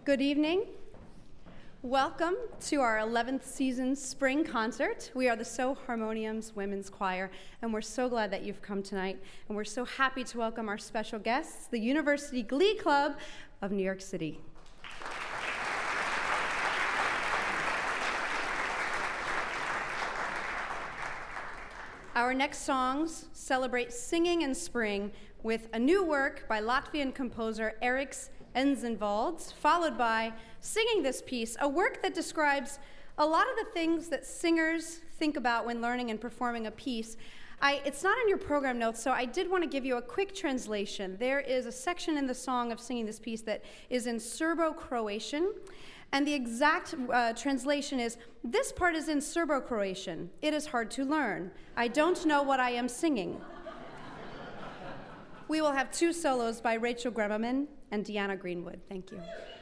Good evening. Welcome to our 11th season spring concert. We are the So Harmonium's Women's Choir, and we're so glad that you've come tonight. And we're so happy to welcome our special guests, the University Glee Club of New York City. Our next songs celebrate singing and spring with a new work by Latvian composer Eriks Enzenvalds, followed by Singing This Piece, a work that describes a lot of the things that singers think about when learning and performing a piece. It's not in your program notes, so I did want to give you a quick translation. There is a section in the song of Singing This Piece that is in Serbo-Croatian, and the exact translation is, "This part is in Serbo-Croatian. It is hard to learn. I don't know what I am singing." We will have two solos by Rachel Gremmerman and Deanna Greenwood. Thank you.